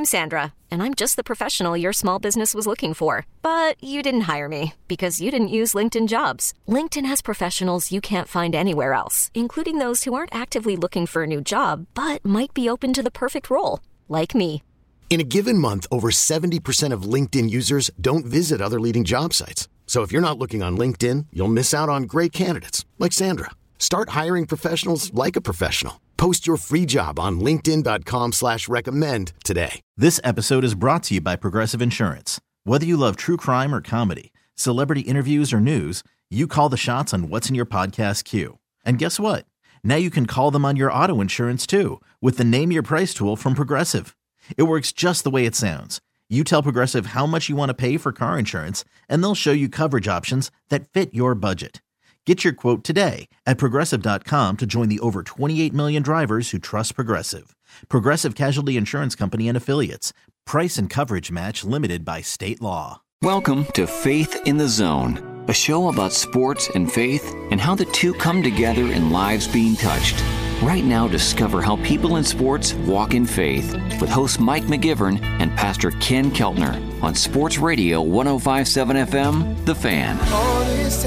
I'm Sandra, and I'm just the professional your small business was looking for. But you didn't hire me because you didn't use LinkedIn Jobs. LinkedIn has professionals you can't find anywhere else, including those who aren't actively looking for a new job, but might be open to the perfect role, like me. In a given month, over 70% of LinkedIn users don't visit other leading job sites. So if you're not looking on LinkedIn, you'll miss out on great candidates like Sandra. Start hiring professionals like a professional. Post your free job on linkedin.com/recommend today. This episode is brought to you by Progressive Insurance. Whether you love true crime or comedy, celebrity interviews or news, you call the shots on what's in your podcast queue. And guess what? Now you can call them on your auto insurance too with the Name Your Price tool from Progressive. It works just the way it sounds. You tell Progressive how much you want to pay for car insurance, and they'll show you coverage options that fit your budget. Get your quote today at Progressive.com to join the over 28 million drivers who trust Progressive. Progressive Casualty Insurance Company and Affiliates. Price and coverage match limited by state law. Welcome to Faith in the Zone, a show about sports and faith and how the two come together in lives being touched. Right now, discover how people in sports walk in faith with host Mike McGivern and Pastor Ken Keltner on Sports Radio 105.7 FM, The Fan. All this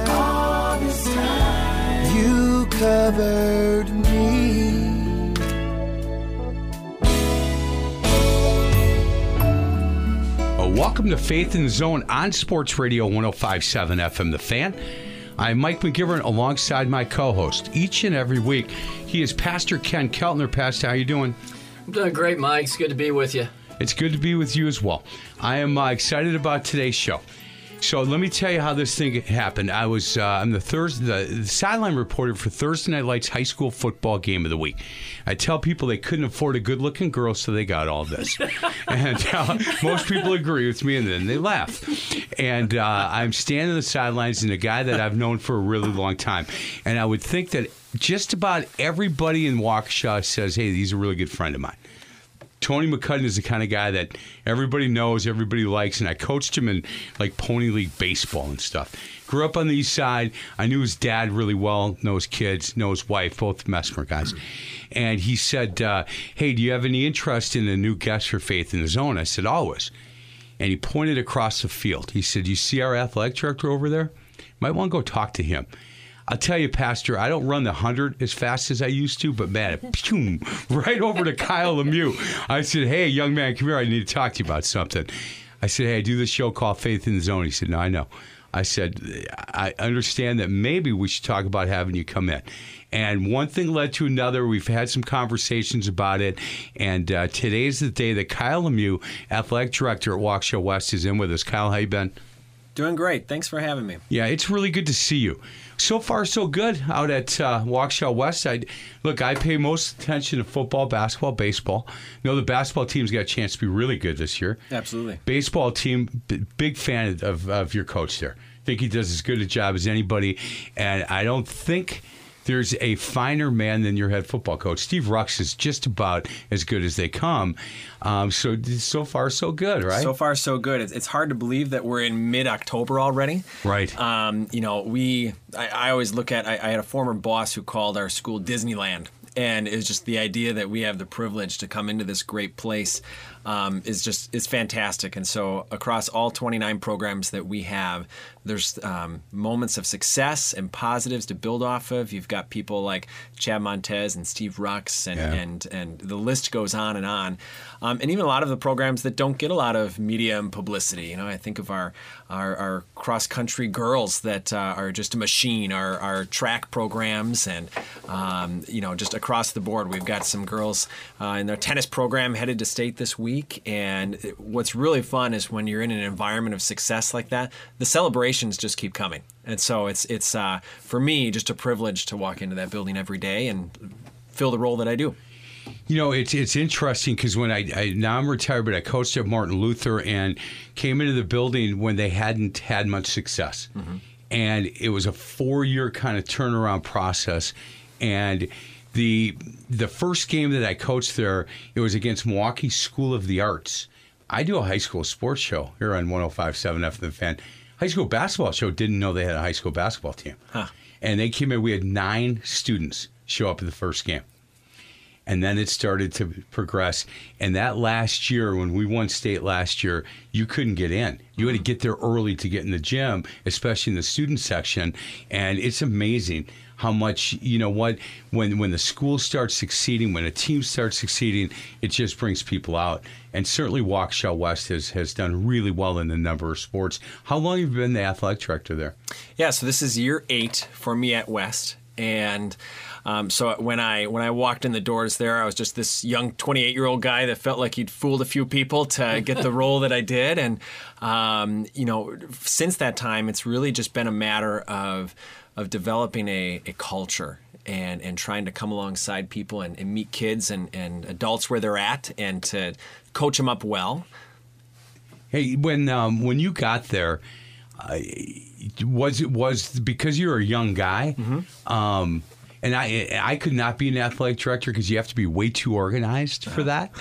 time, you covered me. Welcome to Faith in the Zone on Sports Radio 105.7 FM, The Fan. I'm Mike McGivern alongside my co-host each and every week. He is Pastor Ken Keltner. Pastor, how you doing? I'm doing great, Mike. It's good to be with you. It's good to be with you as well. I am excited about today's show. So let me tell you how this thing happened. I was I'm the sideline reporter for Thursday Night Lights high school football game of the week. I tell people they couldn't afford a good-looking girl, so they got all this. And most people agree with me, and then they laugh. And I'm standing on the sidelines, and a guy that I've known for a really long time. And I would think that just about everybody in Waukesha says, hey, he's a really good friend of mine. Tony McCudden is the kind of guy that everybody knows, everybody likes, and I coached him in like Pony League baseball and stuff. Grew up on the east side. I knew his dad really well, know his kids, know his wife, both Mesmer guys. And he said, hey, do you have any interest in a new guest for Faith in the Zone? I said, always. And he pointed across the field. He said, you see our athletic director over there? Might want to go talk to him. I'll tell you, Pastor, I don't run the 100 as fast as I used to, but man, right over to Kyle Lemieux. I said, hey, young man, come here. I need to talk to you about something. I said, hey, I do this show called Faith in the Zone. He said, no, I know. I said, I understand that maybe we should talk about having you come in. And one thing led to another. We've had some conversations about it. And today's the day that Kyle Lemieux, athletic director at Waukesha West, is in with us. Kyle, how you been? Doing great. Thanks for having me. Yeah, it's really good to see you. So far, so good out at Waukesha West. I pay most attention to football, basketball, baseball. You know, the basketball team's got a chance to be really good this year. Absolutely. Baseball team, big fan of your coach there. Think he does as good a job as anybody. And I don't think there's a finer man than your head football coach. Steve Rux is just about as good as they come. So far, so good, right? So far, so good. It's hard to believe that we're in mid-October already. Right. I always look at, I had a former boss who called our school Disneyland. And it's just the idea that we have the privilege to come into this great place is fantastic. And so across all 29 programs that we have, there's moments of success and positives to build off of. You've got people like Chad Montez and Steve Rux, and the list goes on and on. And even a lot of the programs that don't get a lot of media and publicity. You know, I think of our cross-country girls that are just a machine, our track programs, and just across the board. We've got some girls in their tennis program headed to state this week. And what's really fun is when you're in an environment of success like that, the celebrations just keep coming. And so it's for me, just a privilege to walk into that building every day and fill the role that I do. You know, it's interesting because when now I'm retired, but I coached at Martin Luther and came into the building when they hadn't had much success. Mm-hmm. And it was a 4-year kind of turnaround process. And the first game that I coached there, it was against Milwaukee School of the Arts. I do a high school sports show here on 105.7 FM The Fan. High school basketball show didn't know they had a high school basketball team. Huh. And they came in, we had 9 students show up at the first game. and then it started to progress. And that last year, when we won state last year, you couldn't get in. You had to get there early to get in the gym, especially in the student section. And it's amazing how much, when the school starts succeeding, when a team starts succeeding, it just brings people out. And certainly Waukesha West has done really well in a number of sports. How long have you been the athletic director there? Yeah, so this is year 8 for me at West. And so when I walked in the doors there, I was just this young 28-year-old guy that felt like he'd fooled a few people to get the role that I did. And, since that time, it's really just been a matter of developing a culture and trying to come alongside people and meet kids and adults where they're at and to coach them up well. Hey, when you got there, was it because you're a young guy? Mm-hmm. And I could not be an athletic director because you have to be way too organized for that.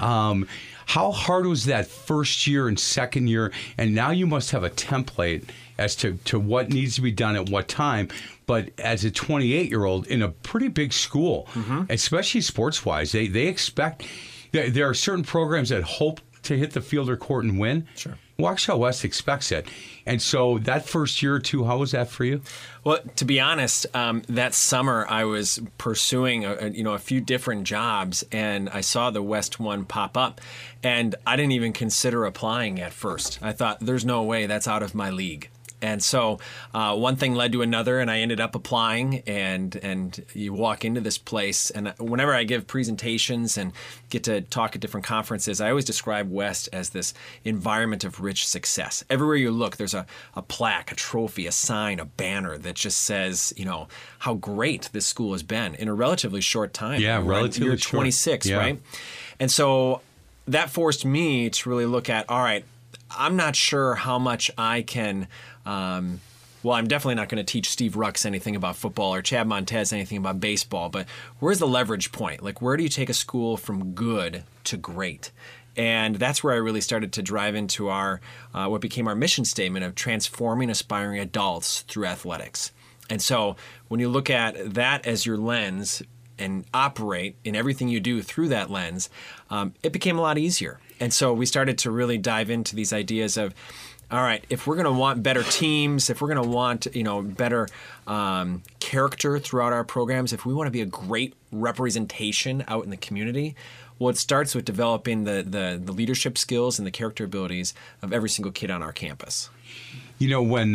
How hard was that first year and second year? And now you must have a template as to what needs to be done at what time. But as a 28-year-old in a pretty big school, especially sports-wise, they expect there are certain programs that hope to hit the field or court and win. Sure. Waukesha West expects it. And so that first year or two, how was that for you? Well, to be honest, that summer I was pursuing a few different jobs, and I saw the West one pop up, and I didn't even consider applying at first. I thought, there's no way, that's out of my league. And so one thing led to another, and I ended up applying, and you walk into this place, and whenever I give presentations and get to talk at different conferences, I always describe West as this environment of rich success. Everywhere you look, there's a plaque, a trophy, a sign, a banner that just says, how great this school has been in a relatively short time. Yeah, relatively You're short. 26, yeah. Right? And so that forced me to really look at, all right, I'm not sure how much I can I'm definitely not going to teach Steve Rux anything about football or Chad Montez anything about baseball, but where's the leverage point? Like, where do you take a school from good to great? And that's where I really started to drive into our what became our mission statement of transforming aspiring adults through athletics. And so when you look at that as your lens and operate in everything you do through that lens, it became a lot easier. And so we started to really dive into these ideas of, all right, if we're going to want better teams, if we're going to want better character throughout our programs, if we want to be a great representation out in the community, well, it starts with developing the leadership skills and the character abilities of every single kid on our campus. When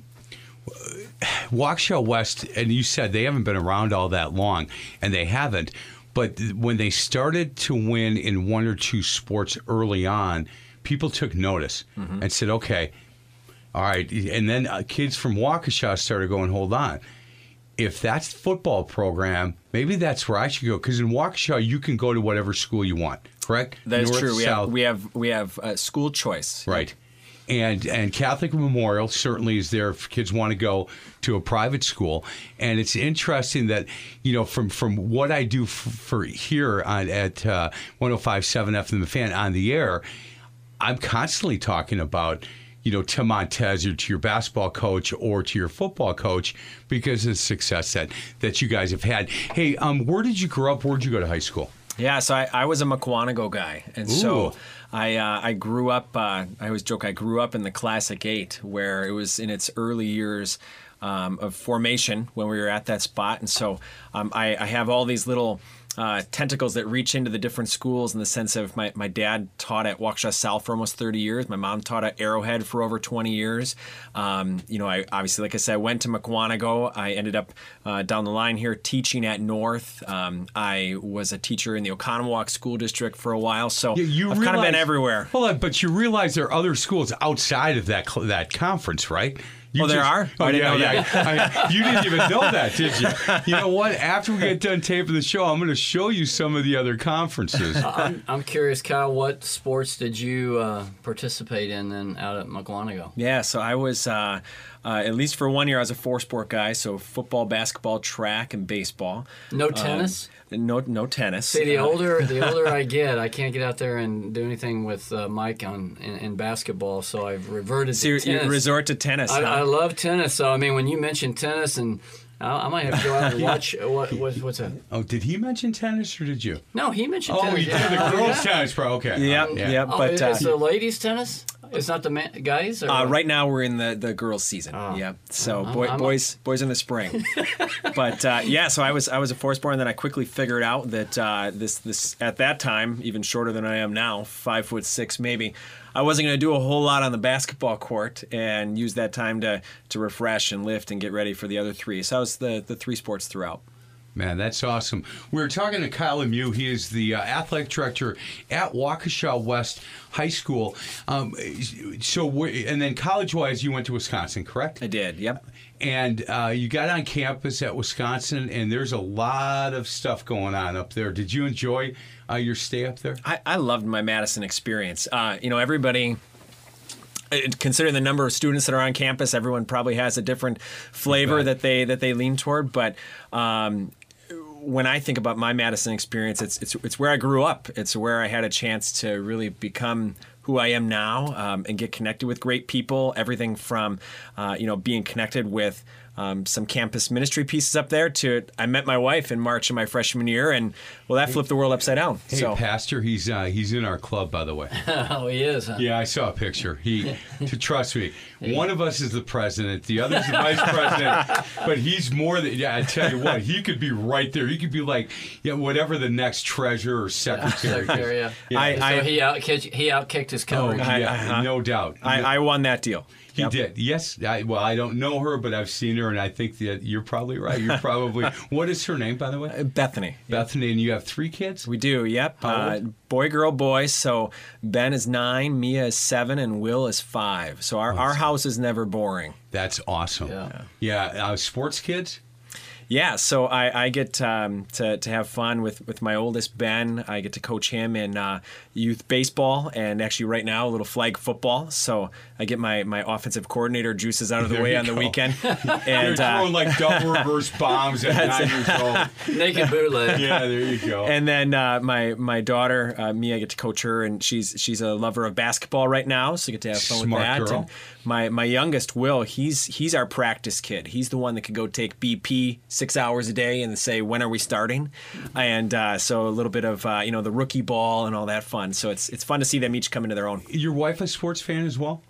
Waukesha West, and you said they haven't been around all that long, and they haven't, but when they started to win in one or two sports early on, people took notice and said, okay, all right. And then kids from Waukesha started going, hold on. If that's the football program, maybe that's where I should go. Because in Waukesha, you can go to whatever school you want, correct? That is North, true. South. We have school choice. Right. And Catholic Memorial certainly is there if kids want to go to a private school. And it's interesting that, from what I do for here at 105.7 FM The Fan on the air, I'm constantly talking about, to Montez or to your basketball coach or to your football coach because of the success that you guys have had. Hey, where did you grow up? Where did you go to high school? Yeah, so I was a Mukwonago guy. And so I grew up, I always joke, I grew up in the Classic 8 where it was in its early years of formation when we were at that spot. And so I have all these little tentacles that reach into the different schools in the sense of my dad taught at Waukesha South for almost 30 years. My mom taught at Arrowhead for over 20 years. I obviously, like I said, I went to Mukwonago. I ended up down the line here teaching at North. I was a teacher in the Oconomowoc School District for a while. So I've kind of been everywhere. Well, but you realize there are other schools outside of that conference, right? There are? Oh, I didn't know that. You didn't even know that, did you? You know what? After we get done taping the show, I'm going to show you some of the other conferences. I'm curious, Kyle, what sports did you participate in then out at Mukwonago? Yeah, so I was, at least for 1 year, I was a four-sport guy, so football, basketball, track, and baseball. No tennis? No tennis. See, the older I get, I can't get out there and do anything with Mike in basketball, so I've reverted to tennis. You resort to tennis. I love tennis. So, I mean, when you mentioned tennis and I might have to go out and watch. What's that? Oh, did he mention tennis or did you? No, he mentioned Oh, tennis. he did the girls' tennis, bro. Okay. Yep. Oh, But it's the ladies' tennis? It's not the guys? Or right now we're in the girls' season. Yep. So boys in the spring. But so I was a firstborn, and then I quickly figured out that this at that time, even shorter than I am now, 5'6" maybe, I wasn't going to do a whole lot on the basketball court and use that time to refresh and lift and get ready for the other three. So I was the three sports throughout. Man, that's awesome. We were talking to Kyle Lemieux. He is the athletic director at Waukesha West High School. And then college-wise, you went to Wisconsin, correct? I did, yep. And you got on campus at Wisconsin, and there's a lot of stuff going on up there. Did you enjoy your stay up there? I loved my Madison experience. Everybody... Considering the number of students that are on campus, everyone probably has a different flavor that they lean toward. But when I think about my Madison experience, it's where I grew up. It's where I had a chance to really become who I am now and get connected with great people. Everything from being connected with some campus ministry pieces up there to I met my wife in March of my freshman year, and that flipped the world upside down. Hey, so. Pastor, he's in our club, by the way. Oh, he is, huh? Yeah, I saw a picture. Trust me, one of us is the president, the other's the vice president, but he's more than. Yeah, I tell you what, he could be right there. He could be like, whatever the next treasurer or secretary. So he outkicked his coach. No doubt. I won that deal. He did. Yes. I don't know her, but I've seen her, and I think that you're probably right. You're probably. What is her name, by the way? Bethany. Bethany, and you have 3 kids? We do, yep. Boy, girl, boy. So Ben is 9, Mia is 7, and Will is 5. So our house is never boring. That's awesome. Yeah. Sports kids? Yeah, so I get to have fun with my oldest, Ben. I get to coach him in youth baseball and actually right now a little flag football. So I get my offensive coordinator juices out of the way on the weekend. And you're throwing like double reverse bombs at 9 years old. Naked bootleg. Yeah, there you go. And then my daughter, Mia, I get to coach her, and she's a lover of basketball right now, so I get to have fun with that. Girl. And my youngest, Will, he's our practice kid. He's the one that could go take BP 6 hours a day and say, when are we starting? And so a little bit of the rookie ball and all that fun. So it's fun to see them each come into their own. Your wife a sports fan as well?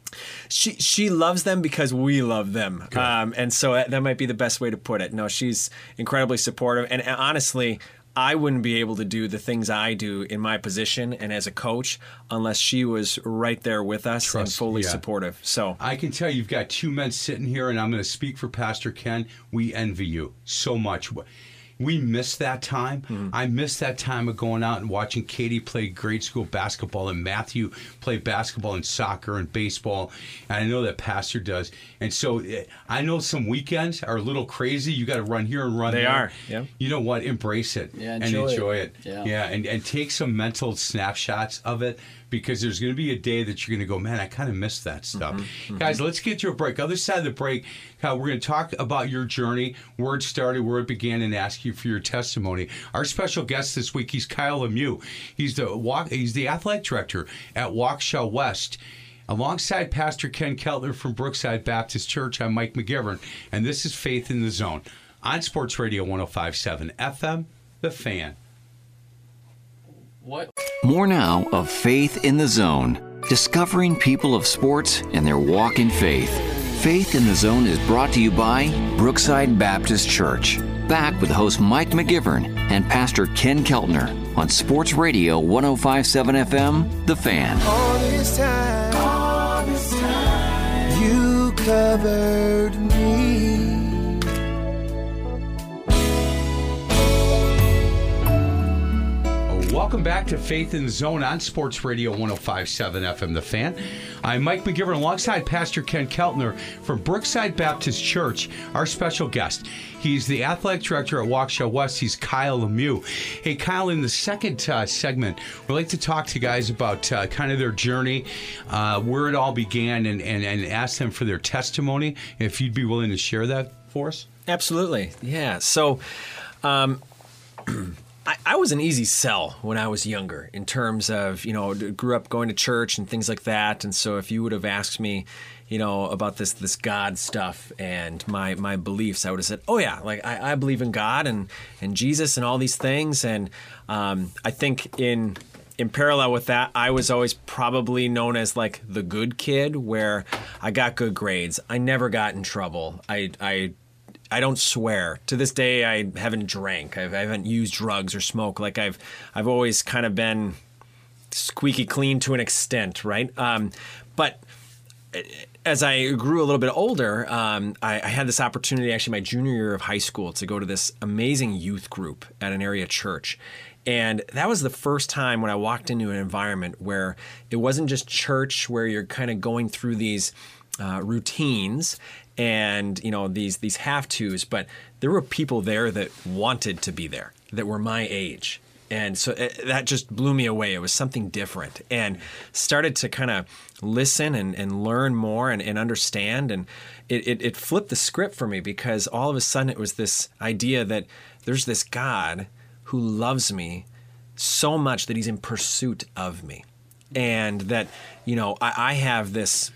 She loves them because we love them. And so that might be the best way to put it. No, she's incredibly supportive. And honestly, I wouldn't be able to do the things I do in my position and as a coach unless she was right there with us and fully supportive. So I can tell you've got 2 men sitting here, and I'm going to speak for Pastor Ken. We envy you so much. We miss that time. Mm-hmm. I miss that time of going out and watching Katie play grade school basketball and Matthew play basketball and soccer and baseball. And I know that Pastor does. And so I know some weekends are a little crazy. You got to run here and run there. They are, yeah. You know what? Embrace it and enjoy it. Yeah, and take some mental snapshots of it, because there's going to be a day that you're going to go, man, I kind of missed that stuff. Mm-hmm. Guys, let's get to a break. Other side of the break, we're going to talk about your journey, where it started, where it began, and ask you for your testimony. Our special guest this week, he's Kyle Lemieux. He's the athletic director at Waukesha West. Alongside Pastor Ken Keltner from Brookside Baptist Church, I'm Mike McGivern, and this is Faith in the Zone on Sports Radio 105.7 FM, The Fan. What? More now of Faith in the Zone, discovering people of sports and their walk in faith. Faith in the Zone is brought to you by Brookside Baptist Church. Back with host Mike McGivern and Pastor Ken Keltner on Sports Radio 105.7 FM, The Fan. All this time, you covered me. Welcome back to Faith in the Zone on Sports Radio 105.7 FM, The Fan. I'm Mike McGivern alongside Pastor Ken Keltner from Brookside Baptist Church, our special guest. He's the athletic director at Waukesha West. He's Kyle Lemieux. Hey, Kyle, in the second segment, we'd like to talk to guys about kind of their journey, where it all began, and ask them for their testimony, if you'd be willing to share that for us. Absolutely, yeah. So, I was an easy sell when I was younger in terms of, grew up going to church and things like that. And so if you would have asked me, about this God stuff and my beliefs, I would have said, oh yeah, like I believe in God and Jesus and all these things. And I think in parallel with that, I was always probably known as like the good kid, where I got good grades. I never got in trouble. I don't swear. To this day, I haven't drank. I haven't used drugs or smoke. Like I've always kind of been squeaky clean to an extent, right? But as I grew a little bit older, I had this opportunity, actually my junior year of high school, to go to this amazing youth group at an area church. And that was the first time when I walked into an environment where it wasn't just church, where you're kind of going through these routines and these have-tos, but there were people there that wanted to be there, that were my age. And so that just blew me away. It was something different, and started to kind of listen and learn more and understand. And it flipped the script for me, because all of a sudden it was this idea that there's this God who loves me so much that he's in pursuit of me. And that, I have this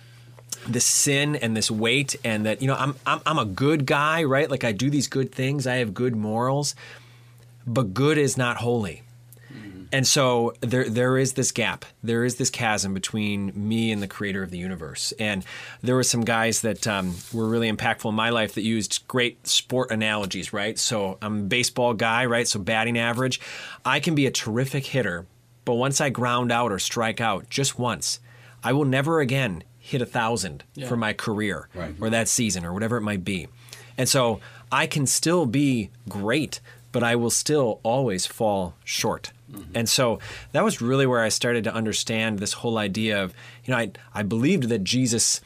sin and this weight, and that, I'm a good guy, right? Like I do these good things. I have good morals, but good is not holy. And so there is this gap. There is this chasm between me and the creator of the universe. And there were some guys that were really impactful in my life that used great sport analogies, right? So I'm a baseball guy, right? So batting average. I can be a terrific hitter, but once I ground out or strike out just once, I will never again hit 1,000 for my career, right, or that season or whatever it might be. And so I can still be great, but I will still always fall short. Mm-hmm. And so that was really where I started to understand this whole idea of, I believed that Jesus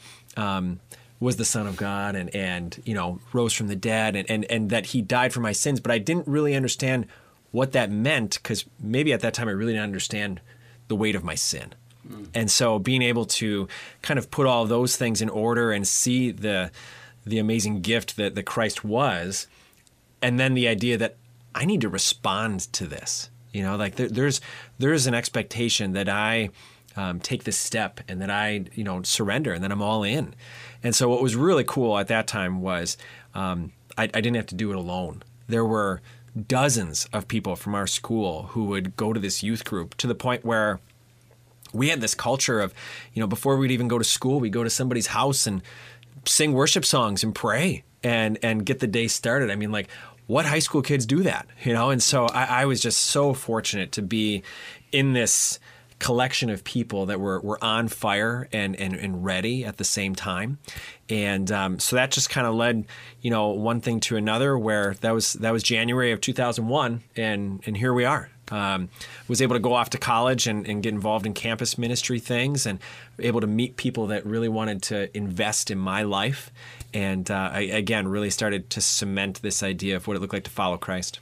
was the Son of God and rose from the dead and that he died for my sins, but I didn't really understand what that meant, because maybe at that time I really didn't understand the weight of my sin. And so being able to kind of put all those things in order and see the amazing gift that Christ was, and then the idea that I need to respond to this. Like there's an expectation that I take this step and that I surrender and that I'm all in. And so what was really cool at that time was I didn't have to do it alone. There were dozens of people from our school who would go to this youth group, to the point where we had this culture of, before we'd even go to school, we'd go to somebody's house and sing worship songs and pray and get the day started. I mean, like, what high school kids do that, And so I was just so fortunate to be in this collection of people that were on fire and ready at the same time. And so that just kind of led, one thing to another, where that was January of 2001, and here we are. Was able to go off to college and get involved in campus ministry things, and able to meet people that really wanted to invest in my life. And I, again, really started to cement this idea of what it looked like to follow Christ.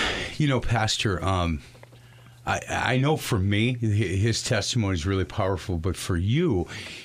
Pastor, I know for me, his testimony is really powerful, but for you,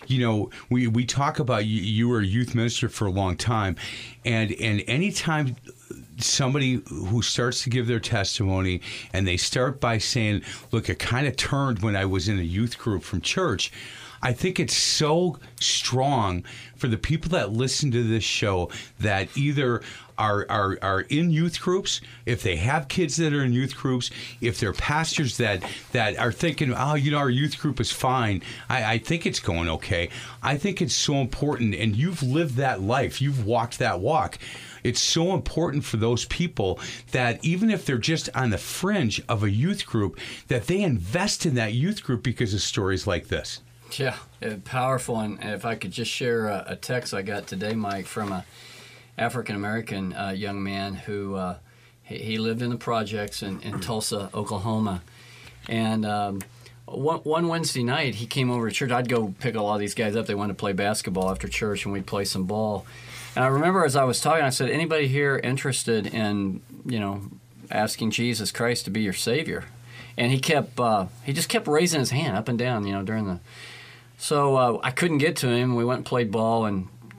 we talk about you were a youth minister for a long time, and anytime somebody who starts to give their testimony and they start by saying, look, it kind of turned when I was in a youth group from church, I think it's so strong for the people that listen to this show that either are in youth groups, if they have kids that are in youth groups, if they're pastors that are thinking, our youth group is fine, I think it's going okay. I think it's so important, and you've lived that life. You've walked that walk. It's so important for those people that even if they're just on the fringe of a youth group, that they invest in that youth group because of stories like this. Yeah, powerful. And if I could just share a text I got today, Mike, from a African-American young man who he lived in the projects in Tulsa, Oklahoma. And one Wednesday night, he came over to church. I'd go pick a lot of these guys up. They wanted to play basketball after church, and we'd play some ball. And I remember as I was talking, I said, anybody here interested in, asking Jesus Christ to be your Savior? And he just kept raising his hand up and down, during the... So I couldn't get to him. We went and played ball, and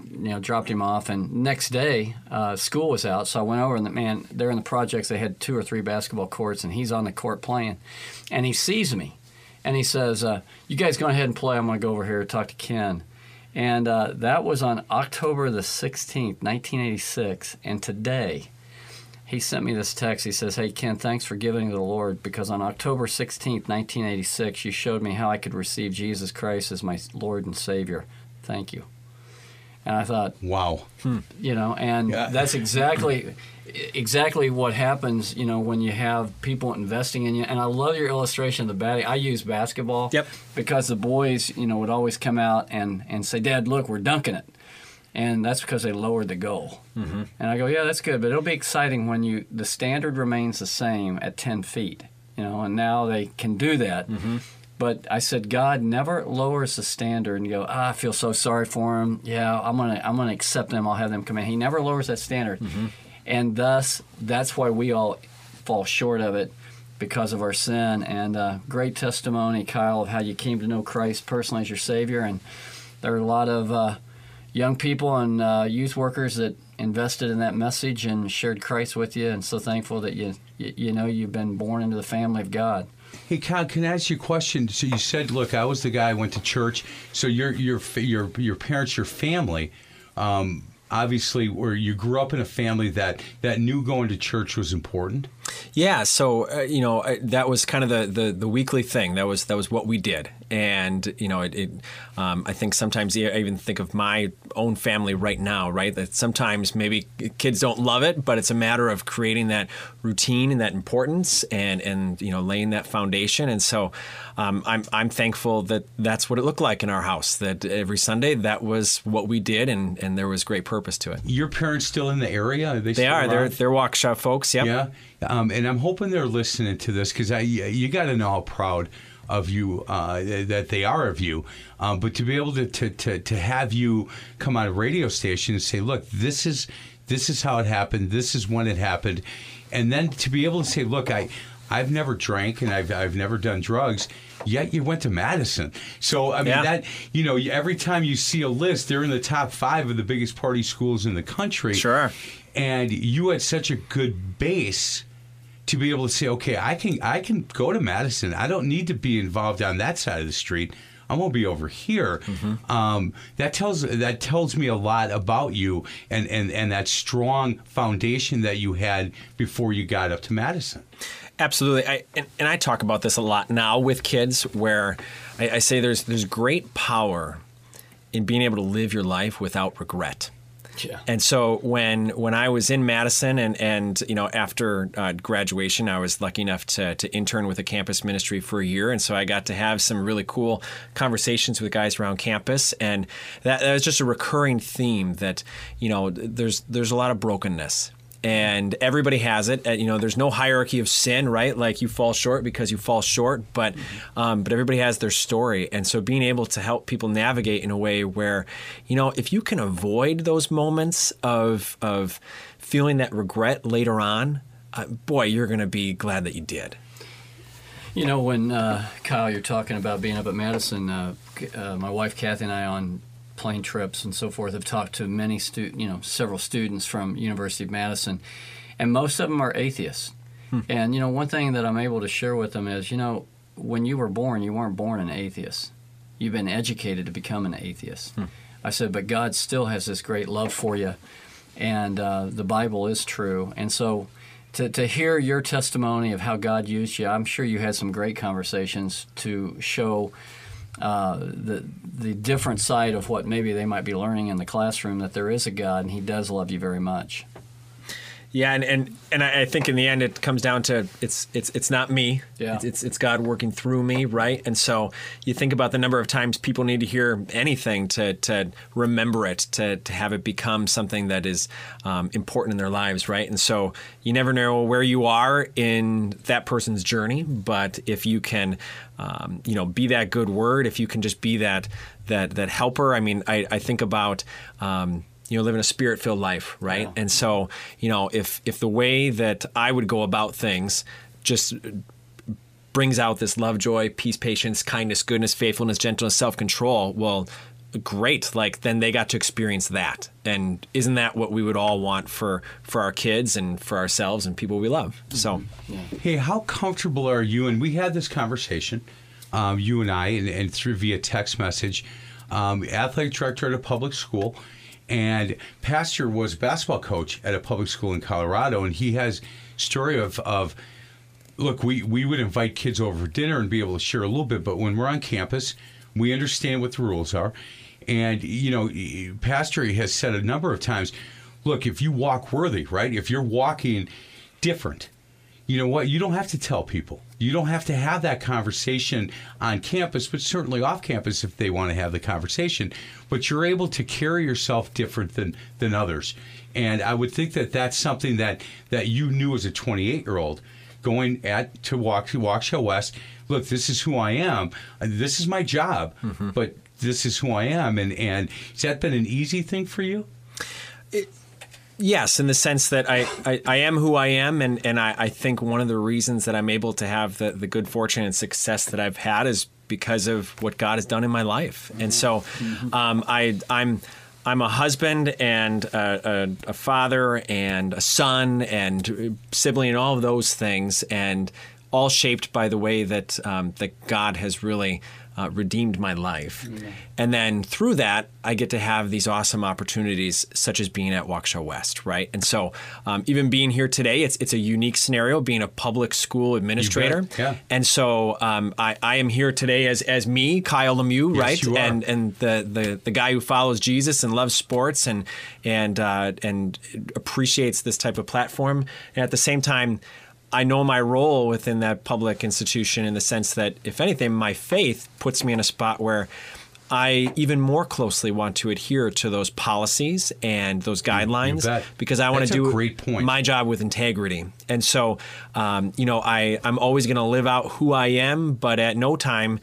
dropped him off, and next day school was out, so I went over, and they're in the projects. They had 2 or 3 basketball courts, and he's on the court playing, and he sees me, and he says, "You guys go ahead and play. I'm going to go over here and talk to Ken." And that was on October the 16th, 1986, and today he sent me this text. He says, "Hey, Ken, thanks for giving to the Lord, because on October 16th, 1986, you showed me how I could receive Jesus Christ as my Lord and Savior. Thank you." And I thought, wow. And that's exactly what happens, when you have people investing in you. And I love your illustration of the batting. I use basketball because the boys, would always come out and say, "Dad, look, we're dunking it." And that's because they lowered the goal. Mm-hmm. And I go, yeah, that's good, but it'll be exciting when the standard remains the same at 10 feet, and now they can do that. Mm-hmm. But I said, God never lowers the standard and you go, I feel so sorry for them. Yeah, I'm gonna accept them. I'll have them come in. He never lowers that standard. Mm-hmm. And thus, that's why we all fall short of it, because of our sin. And great testimony, Kyle, of how you came to know Christ personally as your Savior. And there are a lot of young people and youth workers that invested in that message and shared Christ with you, and so thankful that you've been born into the family of God. Hey, Kyle, can I ask you a question? So you said, look, I was the guy who went to church. So your parents, your family, obviously, where you grew up in a family that knew going to church was important. Yeah, so that was kind of the weekly thing. That was what we did, and I think sometimes I even think of my own family right now, right? That sometimes maybe kids don't love it, but it's a matter of creating that routine and that importance, and laying that foundation. And so I'm thankful that that's what it looked like in our house. That every Sunday that was what we did, and there was great purpose to it. Your parents still in the area? They are. They're Waukesha folks. Yep. Yeah. And I'm hoping they're listening to this, because you got to know how proud of you that they are of you. But to be able to have you come on a radio station and say, look, this is how it happened. This is when it happened. And then to be able to say, look, I've never drank and I've never done drugs, yet you went to Madison. So, I mean, that, every time you see a list, they're in the top 5 of the biggest party schools in the country. Sure. And you had such a good base to be able to say, okay, I can go to Madison. I don't need to be involved on that side of the street. I'm going to be over here. Mm-hmm. That tells me a lot about you and that strong foundation that you had before you got up to Madison. Absolutely. I talk about this a lot now with kids, where I say there's great power in being able to live your life without regret. Yeah. And so when I was in Madison and after graduation, I was lucky enough to intern with a campus ministry for a year, and so I got to have some really cool conversations with guys around campus, and that was just a recurring theme that there's a lot of brokenness. And everybody has it. There's no hierarchy of sin, right? Like you fall short because you fall short, but everybody has their story. And so being able to help people navigate in a way where, if you can avoid those moments of feeling that regret later on, boy, you're going to be glad that you did. When Kyle, you're talking about being up at Madison, my wife Kathy and I on plane trips and so forth have talked to many several students from University of Madison, and most of them are atheists. And one thing that I'm able to share with them is, when you were born, you weren't born an atheist. You've been educated to become an atheist. I said, but God still has this great love for you, and the Bible is true. And so to hear your testimony of how God used you, I'm sure you had some great conversations to show the different side of what maybe they might be learning in the classroom, that there is a God and He does love you very much. Yeah, and I think in the end it comes down to it's not me. Yeah. It's God working through me, right? And so you think about the number of times people need to hear anything to remember it, to have it become something that is important in their lives, right? And so you never know where you are in that person's journey, but if you can be that good word, if you can just be that helper. I mean, I think about living a spirit-filled life, right? Yeah. And so, if the way that I would go about things just brings out this love, joy, peace, patience, kindness, goodness, faithfulness, gentleness, self-control, well, great. Like, then they got to experience that. And isn't that what we would all want for our kids and for ourselves and people we love? So, Hey, how comfortable are you? And we had this conversation, you and I, and through via text message. Athletic director at a public school, and Pastor was a basketball coach at a public school in Colorado, and he has story of look, we would invite kids over for dinner and be able to share a little bit, but when we're on campus, we understand what the rules are. And, Pastor has said a number of times, look, if you walk worthy, right? If you're walking different, you know what? You don't have to tell people. You don't have to have that conversation on campus, but certainly off campus if they want to have the conversation. But you're able to carry yourself different than others. And I would think that that's something that you knew as a 28-year-old going to Waukesha West. Look, this is who I am. This is my job, but this is who I am. And has that been an easy thing for you? Yes, in the sense that I am who I am, and I think one of the reasons that I'm able to have the good fortune and success that I've had is because of what God has done in my life. And so I'm a husband and a father and a son and sibling and all of those things, and all shaped by the way that God has really redeemed my life. And then through that, I get to have these awesome opportunities, such as being at Waukesha West, right? And so even being here today, it's a unique scenario, being a public school administrator. Yeah. And so I am here today as me, Kyle Lemieux, Yes, right? you are. And the guy who follows Jesus and loves sports and appreciates this type of platform. And at the same time, I know my role within that public institution in the sense that, if anything, my faith puts me in a spot where I even more closely want to adhere to those policies and those guidelines because I want to do a great point. my job with integrity. And so, I'm always going to live out who I am, but at no time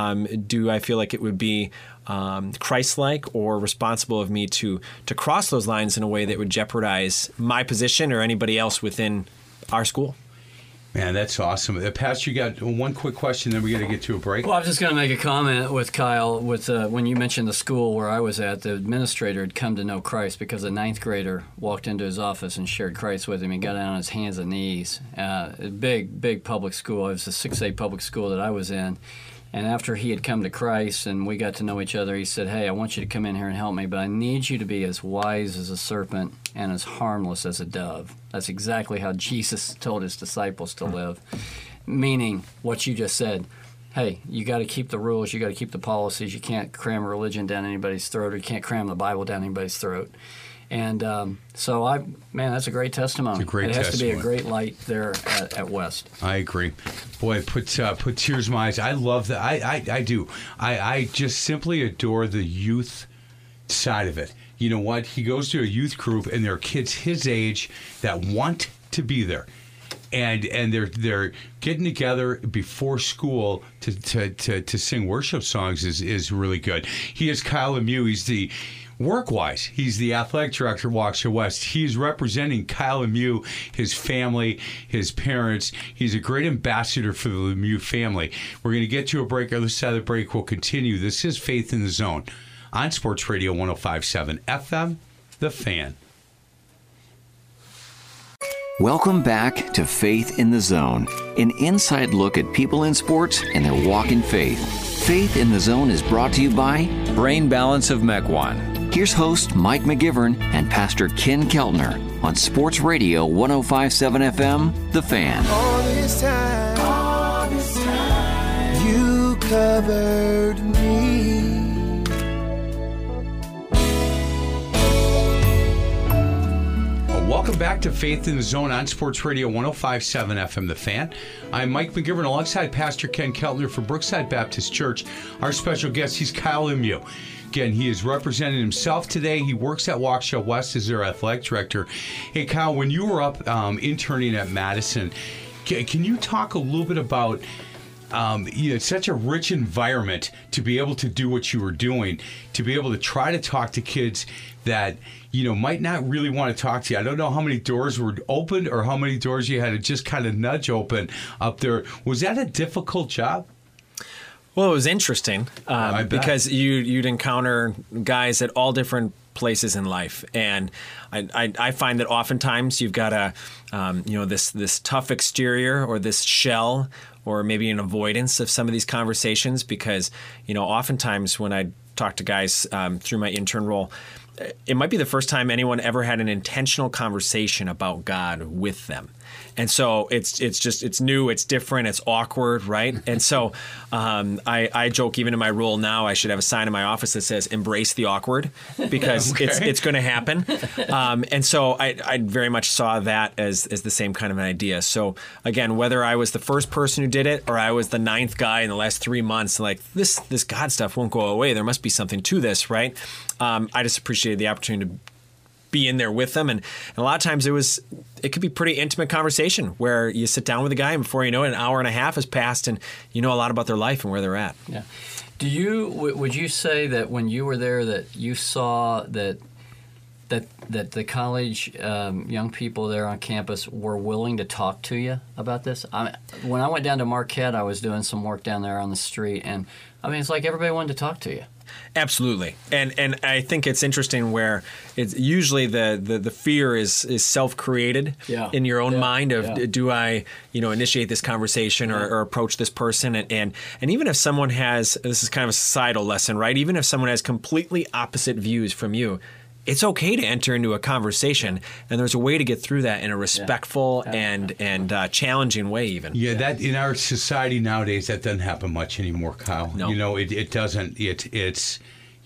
do I feel like it would be Christ-like or responsible of me to cross those lines in a way that would jeopardize my position or anybody else within our school. Man, that's awesome. Pastor, you got one quick question, then we got to get to a break. Well, I was just going to make a comment with Kyle. When you mentioned the school where I was at, the administrator had come to know Christ because a ninth grader walked into his office and shared Christ with him. He got down on his hands and knees. A big public school. It was a 6A public school that I was in. And after he had come to Christ and we got to know each other, he said, hey, I want you to come in here and help me, but I need you to be as wise as a serpent and as harmless as a dove. That's exactly how Jesus told his disciples to live, meaning what you just said. Hey, you got to keep the rules, you got to keep the policies. You can't cram religion down anybody's throat, or you can't cram the Bible down anybody's throat. And that's a great testimony. It's a great It has testimony. to be a great light there at West. I agree. Boy, put tears in my eyes. I love that. I do. I just simply adore the youth side of it. You know what? He goes to a youth group, and there are kids his age that want to be there. And they're getting together before school to sing worship songs is really good. He is Kyle Lemieux. He's the work-wise, he's the athletic director of Waukesha West. He's representing Kyle Lemieux, his family, his parents. He's a great ambassador for the Lemieux family. We're going to get to a break. On the other side of the break, we'll continue. This is Faith in the Zone on Sports Radio 105.7 FM, The Fan. Welcome back to Faith in the Zone, an inside look at people in sports and their walk in faith. Faith in the Zone is brought to you by Brain Balance of Mequon. Here's host Mike McGivern and Pastor Ken Keltner on Sports Radio 105.7 FM, The Fan. All this time, you covered me. Welcome back to Faith in the Zone on Sports Radio 105.7 FM, The Fan. I'm Mike McGivern alongside Pastor Ken Keltner from Brookside Baptist Church. Our special guest, he's Kyle Lemieux. Again, he is representing himself today. He works at Waukesha West as their athletic director. Hey, Kyle, when you were up interning at Madison, can you talk a little bit about it's such a rich environment to be able to do what you were doing, to be able to try to talk to kids that, might not really want to talk to you. I don't know how many doors were opened or how many doors you had to just kind of nudge open up there. Was that a difficult job? Well, it was interesting I bet. because you'd encounter guys at all different places in life, and I find that oftentimes you've got this tough exterior or this shell or maybe an avoidance of some of these conversations because oftentimes when I talk to guys through my intern role, it might be the first time anyone ever had an intentional conversation about God with them. And so it's new, it's different, it's awkward, right? And so I joke even in my role now, I should have a sign in my office that says "Embrace the awkward" because it's going to happen. And so I very much saw that as the same kind of an idea. So again, whether I was the first person who did it or I was the 9th guy in the last 3 months, like this God stuff won't go away. There must be something to this, right? I just appreciated the opportunity to be in there with them, and a lot of times it could be pretty intimate conversation where you sit down with a guy and before you know it, an hour and a half has passed and you know a lot about their life and where they're at. Yeah. Would you say that when you were there that you saw that the college young people there on campus were willing to talk to you about this? When I went down to Marquette, I was doing some work down there on the street, and it's like everybody wanted to talk to you. Absolutely, and I think it's interesting where it's usually the fear is self-created in your own mind of do I initiate this conversation or approach this person and even if someone has, this is kind of a societal lesson, right? Even if someone has completely opposite views from you, it's okay to enter into a conversation, and there's a way to get through that in a respectful and challenging way even. Yeah, that in our society nowadays, that doesn't happen much anymore, Kyle. No. It doesn't. It's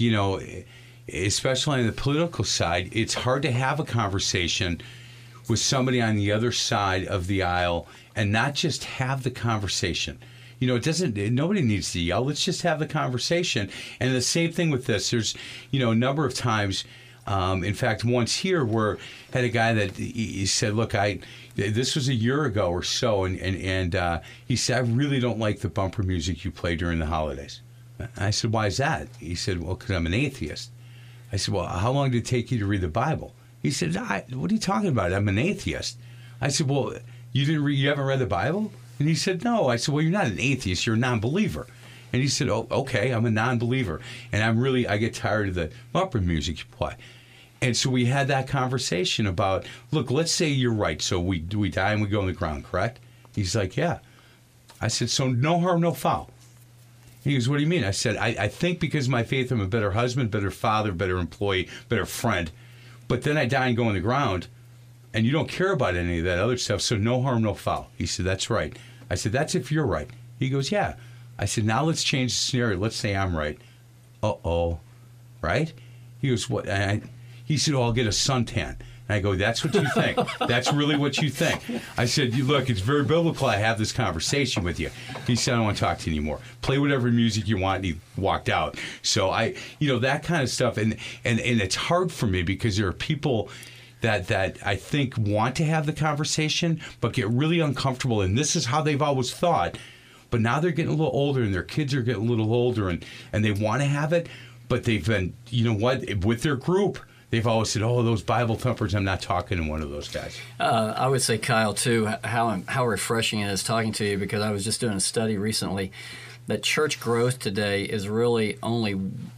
especially on the political side, it's hard to have a conversation with somebody on the other side of the aisle and not just have the conversation. Nobody needs to yell. Let's just have the conversation. And the same thing with this. There's, a number of times. In fact, once here, where had a guy that he said, "Look, this was a year ago or so," and he said, "I really don't like the bumper music you play during the holidays." I said, "Why is that?" He said, "Well, because I'm an atheist." I said, "Well, how long did it take you to read the Bible?" He said, "What are you talking about? I'm an atheist." I said, "Well, you haven't read the Bible?" And he said, "No." I said, "Well, you're not an atheist. You're a non-believer." And he said, "Oh, okay, I'm a non-believer, and I get tired of the bumper music you play." And so we had that conversation about, look, let's say you're right. So we die and we go on the ground, correct? He's like, yeah. I said, so no harm, no foul. He goes, what do you mean? I said, I think because of my faith, I'm a better husband, better father, better employee, better friend. But then I die and go on the ground, and you don't care about any of that other stuff, so no harm, no foul. He said, that's right. I said, that's if you're right. He goes, yeah. I said, now let's change the scenario. Let's say I'm right. Uh-oh. Right? He goes, what? He said, I'll get a suntan. And I go, that's what you think. That's really what you think. I said, look, it's very biblical. I have this conversation with you. He said, I don't want to talk to you anymore. Play whatever music you want. And he walked out. So that kind of stuff. And it's hard for me because there are people that I think want to have the conversation but get really uncomfortable. And this is how they've always thought. But now they're getting a little older and their kids are getting a little older and they want to have it. But they've been, with their group, they've always said, oh, those Bible thumpers, I'm not talking to one of those guys. I would say, Kyle, too, how refreshing it is talking to you, because I was just doing a study recently that church growth today is really only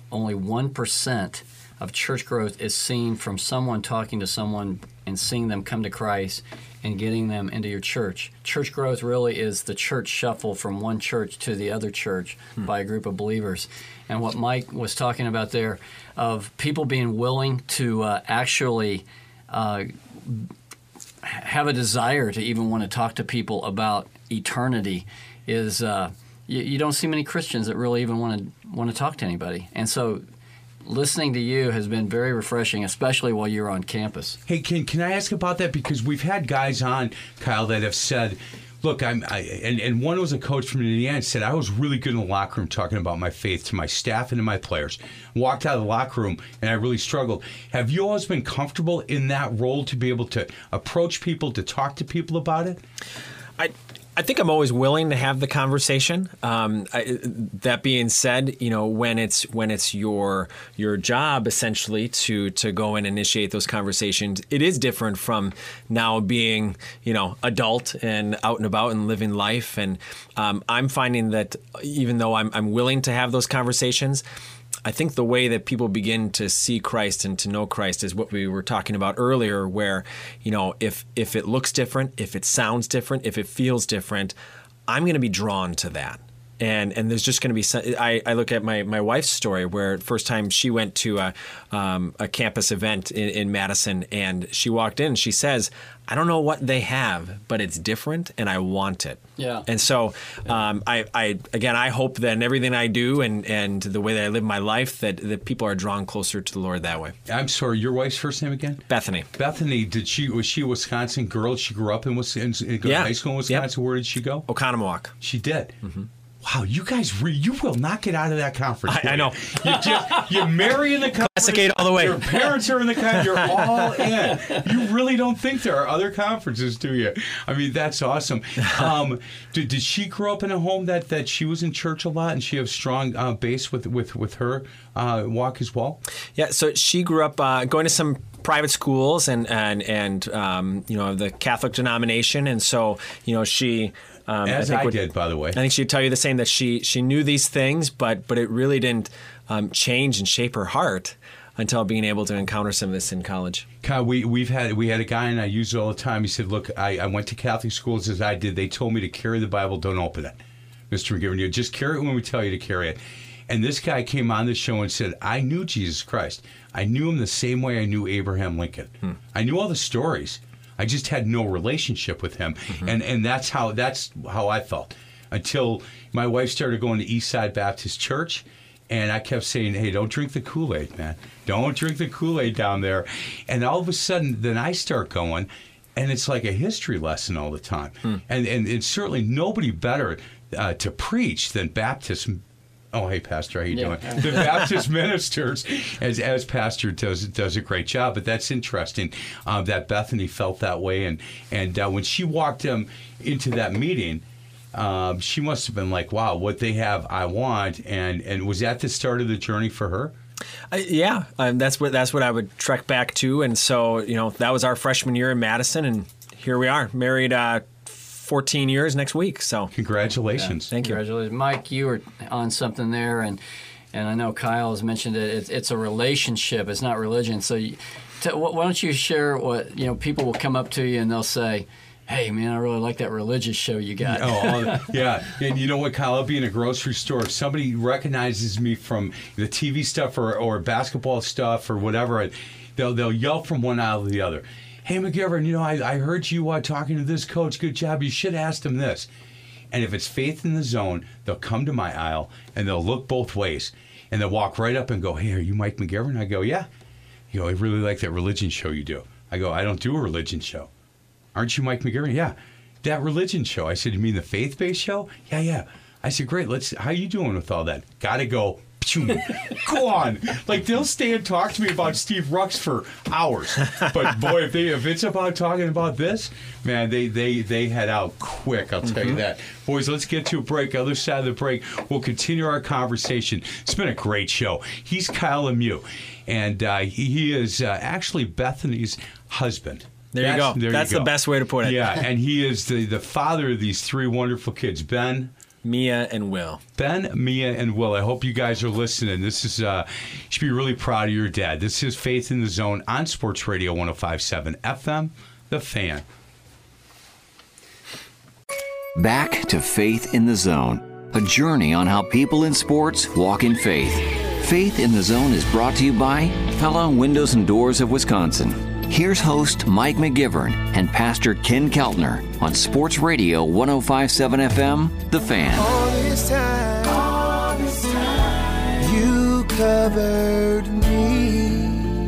1% of church growth is seen from someone talking to someone and seeing them come to Christ and getting them into your church. Church growth really is the church shuffle from one church to the other church by a group of believers. And what Mike was talking about there, of people being willing to actually have a desire to even want to talk to people about eternity, is you don't see many Christians that really even want to talk to anybody. And so listening to you has been very refreshing, especially while you're on campus. Hey, can I ask about that? Because we've had guys on, Kyle, that have said, look, and one was a coach from Indiana, said I was really good in the locker room talking about my faith to my staff and to my players. Walked out of the locker room, and I really struggled. Have you always been comfortable in that role to be able to approach people, to talk to people about it? I think I'm always willing to have the conversation. That being said, when it's your job essentially to go and initiate those conversations, it is different from now being adult and out and about and living life. And I'm finding that even though I'm willing to have those conversations, I think the way that people begin to see Christ and to know Christ is what we were talking about earlier, where, if it looks different, if it sounds different, if it feels different, I'm going to be drawn to that. And there's just going to be I look at my wife's story, where first time she went to a campus event in Madison, and she walked in and she says, I don't know what they have, but it's different and I want it. Yeah. And so I hope that in everything I do and the way that I live my life, that people are drawn closer to the Lord that way. I'm sorry, your wife's first name again? Bethany. Bethany, was she a Wisconsin girl? She grew up in Wisconsin, high school in Wisconsin. Yep. Where did she go? Oconomowoc. She did. Mm-hmm. Wow, you guys, you will not get out of that conference. I know. You marry in the conference. Classic all the way. Your parents are in the conference. You're all in. You really don't think there are other conferences, do you? I mean, that's awesome. Did she grow up in a home that she was in church a lot, and she have strong base with her walk as well? Yeah, so she grew up going to some private schools and the Catholic denomination, and so she. As I did, by the way. I think she'd tell you the same, that she knew these things, but it really didn't change and shape her heart until being able to encounter some of this in college. Kyle, we had a guy, and I use it all the time. He said, look, I went to Catholic schools as I did. They told me to carry the Bible, don't open it. Mr. McGivern, you just carry it when we tell you to carry it. And this guy came on the show and said, I knew Jesus Christ. I knew him the same way I knew Abraham Lincoln. I knew all the stories. I just had no relationship with him, and that's how I felt until my wife started going to Eastside Baptist Church, and I kept saying, "Hey, don't drink the Kool-Aid, man. Don't drink the Kool-Aid down there." And all of a sudden, then I start going, and it's like a history lesson all the time. And it's certainly nobody better to preach than Baptist. Oh, hey, Pastor, how you doing? The Baptist ministers, as Pastor does a great job. But that's interesting that Bethany felt that way. And when she walked into that meeting, she must have been like, wow, what they have, I want. And was that the start of the journey for her? Yeah, that's what I would trek back to. And so, that was our freshman year in Madison. And here we are, married 14 years next week. So congratulations. Thank you. Congratulations. Mike, you were on something there, and I know Kyle has mentioned it. It's a relationship. It's not religion. So why don't you share what, people will come up to you and they'll say, hey, man, I really like that religious show you got. Yeah. And you know what, Kyle? I'll be in a grocery store. If somebody recognizes me from the TV stuff or basketball stuff or whatever, they'll yell from one aisle to the other. Hey, McGivern, I heard you talking to this coach. Good job. You should have asked him this. And if it's Faith in the Zone, they'll come to my aisle, and they'll look both ways. And they'll walk right up and go, hey, are you Mike McGivern? I go, yeah. I really like that religion show you do. I go, I don't do a religion show. Aren't you Mike McGivern? Yeah. That religion show. I said, you mean the faith-based show? Yeah. I said, great. How you doing with all that? Got to go. Go on. Like, they'll stay and talk to me about Steve Rux for hours. But boy, if it's about talking about this, man, they head out quick, I'll tell you that. Boys, let's get to a break. Other side of the break, we'll continue our conversation. It's been a great show. He's Kyle Lemieux, and he is actually Bethany's husband. There you go. That's the best way to put it. Yeah, and he is the father of these three wonderful kids, Ben, Mia, and Will. Ben, Mia, and Will. I hope you guys are listening. This is, you should be really proud of your dad. This is Faith in the Zone on Sports Radio 105.7 FM, The Fan. Back to Faith in the Zone, a journey on how people in sports walk in faith. Faith in the Zone is brought to you by Pella Windows and Doors of Wisconsin. Here's host Mike McGivern and Pastor Ken Keltner on Sports Radio 105.7 FM, The Fan. All this time, you covered me.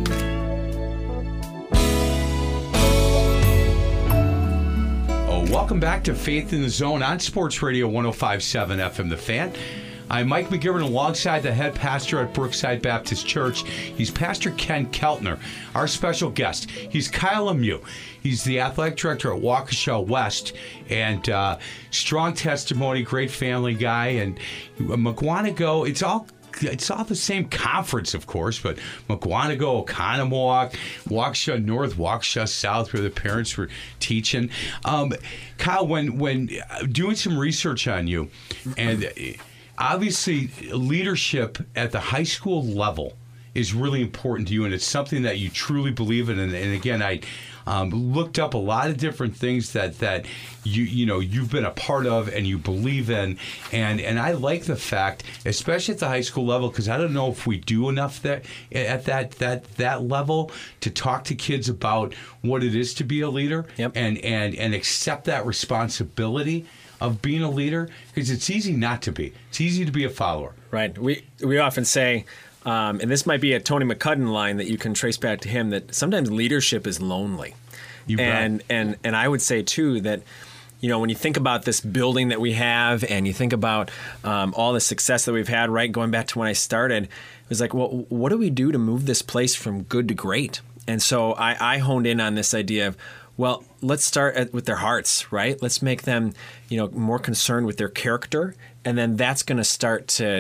Welcome back to Faith in the Zone on Sports Radio 105.7 FM, The Fan. I'm Mike McGivern alongside the head pastor at Brookside Baptist Church. He's Pastor Ken Keltner. Our special guest, he's Kyle Lemieux. He's the athletic director at Waukesha West, and strong testimony, great family guy. And Mukwonago, it's all the same conference, of course, but Mukwonago, Oconomowoc, Waukesha North, Waukesha South, where the parents were teaching. Kyle, when doing some research on you, and obviously leadership at the high school level is really important to you, and it's something that you truly believe in. And again, I looked up a lot of different things that you've been a part of and you believe in, and I like the fact, especially at the high school level, because I don't know if we do enough at that level to talk to kids about what it is to be a leader. Yep. and accept that responsibility of being a leader, because it's easy not to be. It's easy to be a follower. Right. We often say, and this might be a Tony McCudden line that you can trace back to him, that sometimes leadership is lonely. And I would say too that, when you think about this building that we have, and you think about all the success that we've had, right, going back to when I started, it was like, well, what do we do to move this place from good to great? And so I honed in on this idea of, well, let's start with their hearts, right? Let's make them, more concerned with their character, and then that's going to start to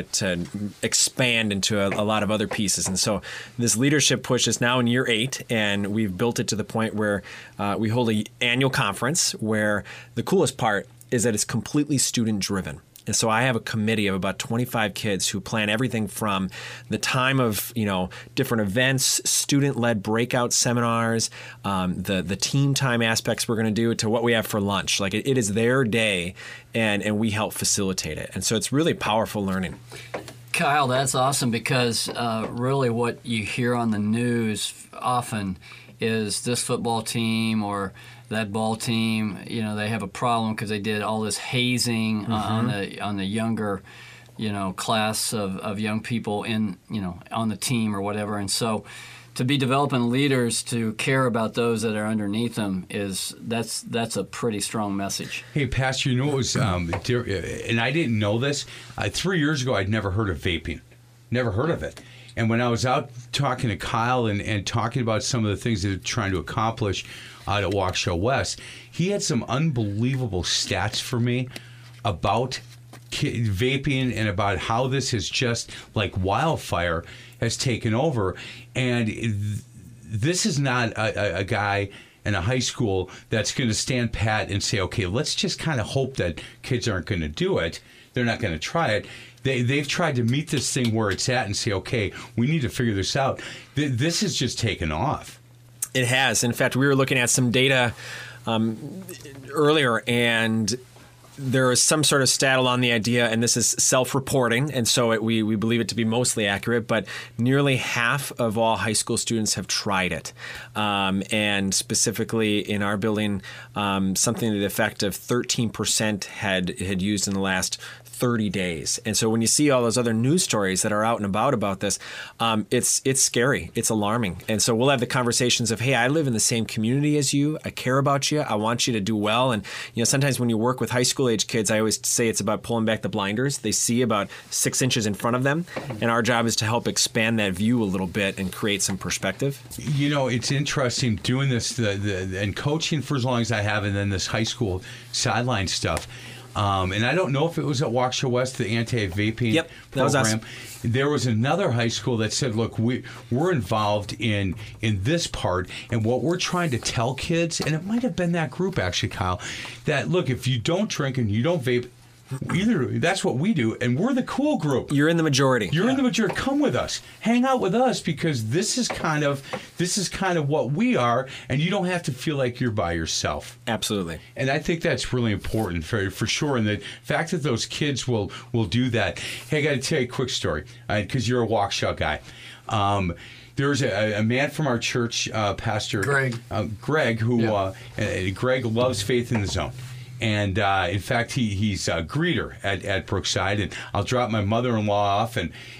expand into a lot of other pieces. And so this leadership push is now in year 8, and we've built it to the point where we hold an annual conference where the coolest part is that it's completely student-driven. And so I have a committee of about 25 kids who plan everything from the time of, different events, student-led breakout seminars, the team time aspects we're going to do, to what we have for lunch. Like it is their day, and we help facilitate it. And so it's really powerful learning. Kyle, that's awesome, because really what you hear on the news often is this football team or that ball team, they have a problem because they did all this hazing on the younger, class of young people on the team or whatever. And so to be developing leaders to care about those that are underneath them that's a pretty strong message. Hey, Pastor, it was, and I didn't know this. 3 years ago, I'd never heard of vaping. Never heard of it. And when I was out talking to Kyle and talking about some of the things that they're trying to accomplish out at Waukesha West, he had some unbelievable stats for me about vaping and about how this is just like wildfire has taken over. And this is not a guy in a high school that's going to stand pat and say, okay, let's just kind of hope that kids aren't going to do it. They're not going to try it. They've tried to meet this thing where it's at and say, okay, we need to figure this out. This has just taken off. It has. In fact, we were looking at some data earlier, and there is some sort of stat on the idea, and this is self-reporting, and so we believe it to be mostly accurate, but nearly half of all high school students have tried it. And specifically in our building, something to the effect of 13% had used in the last 30 days. And so when you see all those other news stories that are out and about this, it's scary. It's alarming. And so we'll have the conversations of, hey, I live in the same community as you. I care about you. I want you to do well. And, sometimes when you work with high school age kids, I always say it's about pulling back the blinders. They see about 6 inches in front of them. And our job is to help expand that view a little bit and create some perspective. It's interesting doing this and coaching for as long as I have, and then this high school sideline stuff. And I don't know if it was at Waukesha West, the anti-vaping that program. was us. There was another high school that said, look, we're involved in this part, and what we're trying to tell kids, and it might have been that group actually, Kyle, that, look, if you don't drink and you don't vape, either that's what we do, and we're the cool group. You're in the majority. You're in the majority. Come with us. Hang out with us, because this is kind of what we are, and you don't have to feel like you're by yourself. Absolutely. And I think that's really important for sure. And the fact that those kids will do that. Hey, I got to tell you a quick story, because you're a Waukesha guy. There's a man from our church, Pastor Greg, who Greg loves Faith in the Zone. And in fact, he's a greeter at Brookside, and I'll drop my mother-in-law off, and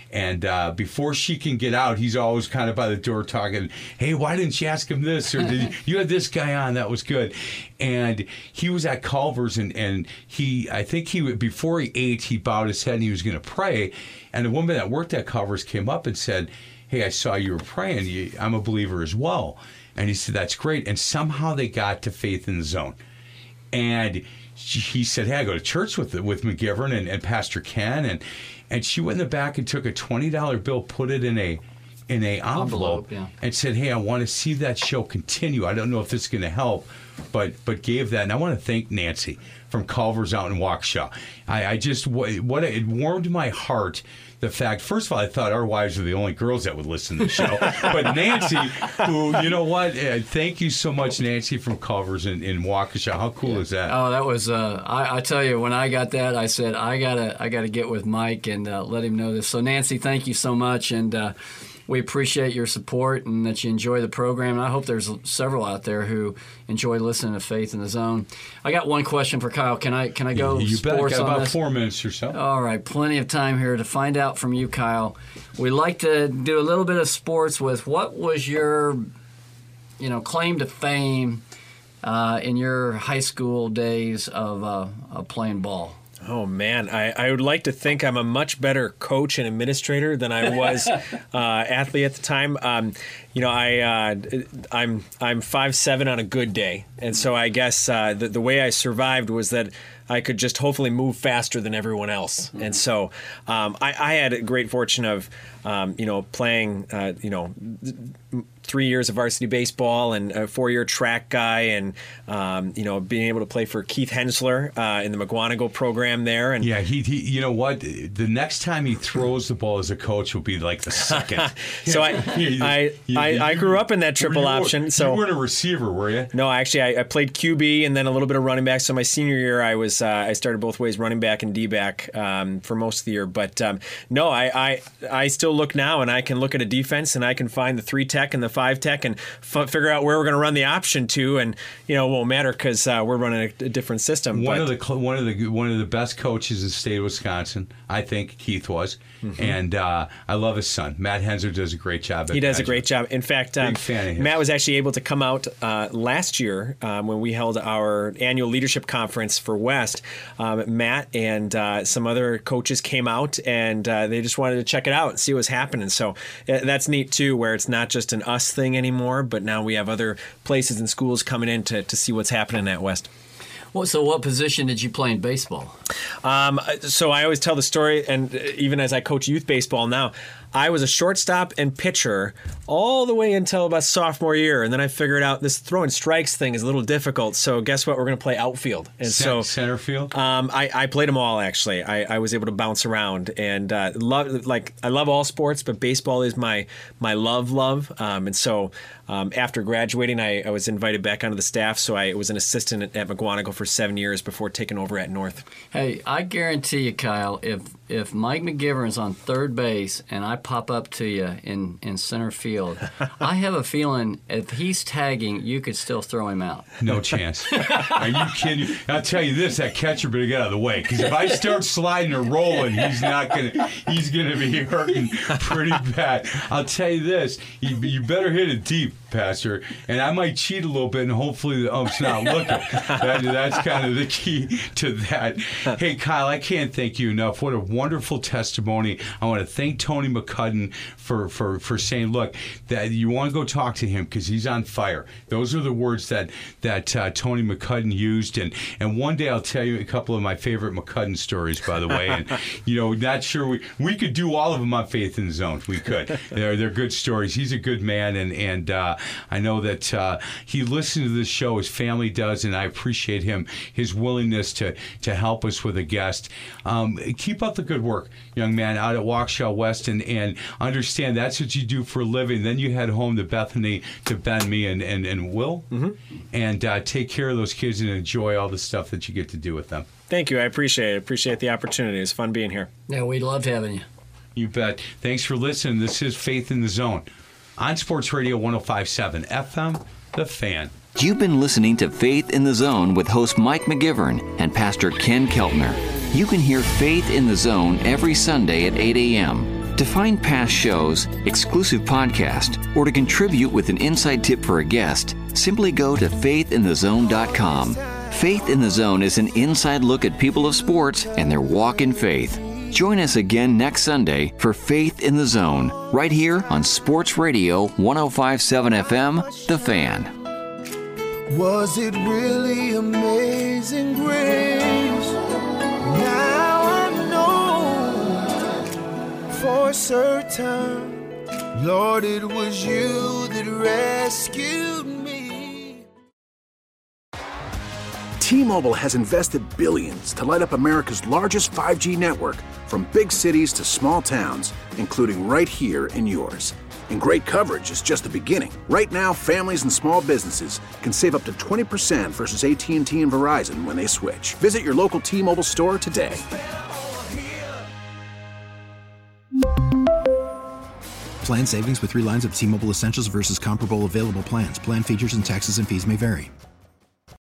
And before she can get out, he's always kind of by the door talking, hey, why didn't you ask him this? Or you had this guy on, that was good. And he was at Culver's, and I think before he ate, he bowed his head and he was going to pray. And a woman that worked at Culver's came up and said, hey, I saw you were praying. I'm a believer as well. And he said, that's great. And somehow they got to Faith in the Zone. And he said, hey, I go to church with McGivern and Pastor Ken. And she went in the back and took a $20 bill, put it in a envelope, and said, hey, I want to see that show continue. I don't know if this is going to help, but gave that. And I want to thank Nancy from Culver's out in Waukesha. It warmed my heart. The fact, first of all, I thought our wives were the only girls that would listen to the show. But Nancy, who, you know what? Thank you so much, Nancy from Culver's in Waukesha. How cool is that? Oh, that was, I tell you, when I got that, I said, I gotta get with Mike and let him know this. So, Nancy, thank you so much. And we appreciate your support and that you enjoy the program. And I hope there's several out there who enjoy listening to Faith in the Zone. I got one question for Kyle. Can I go you sports bet. Got on about this? 4 minutes or so. All right, plenty of time here to find out from you, Kyle. We like to do a little bit of sports with what was your, claim to fame in your high school days of playing ball? Oh, man, I would like to think I'm a much better coach and administrator than I was athlete at the time. I'm 5'7" on a good day. And so I guess the way I survived was that I could just hopefully move faster than everyone else. And so I had a great fortune of, playing, 3 years of varsity baseball and a 4-year track guy and, being able to play for Keith Hensler in the McGuanago program there. And yeah, he you know what? The next time he throws the ball as a coach will be like the second. So I grew up in that triple option. So you weren't a receiver, were you? No, actually, I played QB and then a little bit of running back. So my senior year, I started both ways, running back and D-back for most of the year. But no, I still look now and I can look at a defense and I can find the 3-tech and the 5-tech and figure out where we're going to run the option to, and it won't matter because we're running a different system. One of the best coaches in the state of Wisconsin, I think Keith was, and I love his son. Matt Hensler does a great job. He does a great job. In fact, big fan of his. Matt was actually able to come out last year when we held our annual leadership conference for West. Matt and some other coaches came out and they just wanted to check it out and see what was happening. So that's neat too, where it's not just an us thing anymore, but now we have other places and schools coming in to see what's happening at West. Well, so what position did you play in baseball? So I always tell the story, and even as I coach youth baseball now, I was a shortstop and pitcher all the way until about sophomore year, and then I figured out this throwing strikes thing is a little difficult. So guess what? We're going to play outfield. And center field. I played them all actually. I was able to bounce around, and I love all sports, but baseball is my love. And so after graduating, I was invited back onto the staff. So I was an assistant at McGuanago for 7 years before taking over at North. Hey, I guarantee you, Kyle, if Mike McGivern's on third base and I pop up to you in center field, I have a feeling if he's tagging, you could still throw him out. No chance. Are you kidding? I'll tell you this: that catcher better get out of the way, because if I start sliding or rolling, he's gonna be hurting pretty bad. I'll tell you this: you better hit it deep, Pastor, and I might cheat a little bit, and hopefully the ump's not looking. That's kind of the key to that. Hey, Kyle, I can't thank you enough. What a wonderful testimony. I want to thank Tony McCudden for saying, look, that you want to go talk to him because he's on fire. Those are the words that Tony McCudden used, and one day I'll tell you a couple of my favorite McCudden stories, by the way. And not sure we could do all of them on Faith in the Zone. We could. They're good stories. He's a good man, and I know that he listens to this show. His family does, and I appreciate his willingness to help us with a guest. Keep up the good work, young man, out at Waukesha West, and understand that's what you do for a living. Then you head home to Bethany to Ben, me, and Will, and take care of those kids and enjoy all the stuff that you get to do with them. Thank you. I appreciate it. Appreciate the opportunity. It's fun being here. Yeah, we loved having you. You bet. Thanks for listening. This is Faith in the Zone on Sports Radio 105.7 FM, The Fan. You've been listening to Faith in the Zone with host Mike McGivern and Pastor Ken Keltner. You can hear Faith in the Zone every Sunday at 8 a.m. To find past shows, exclusive podcasts, or to contribute with an inside tip for a guest, simply go to faithinthezone.com. Faith in the Zone is an inside look at people of sports and their walk in faith. Join us again next Sunday for Faith in the Zone, right here on Sports Radio 105.7 FM, The Fan. Was it really amazing grace? Now I know for certain, Lord, it was you that rescued me. T-Mobile has invested billions to light up America's largest 5G network, from big cities to small towns, including right here in yours. And great coverage is just the beginning. Right now, families and small businesses can save up to 20% versus AT&T and Verizon when they switch. Visit your local T-Mobile store today. Plan savings with 3 lines of T-Mobile Essentials versus comparable available plans. Plan features and taxes and fees may vary.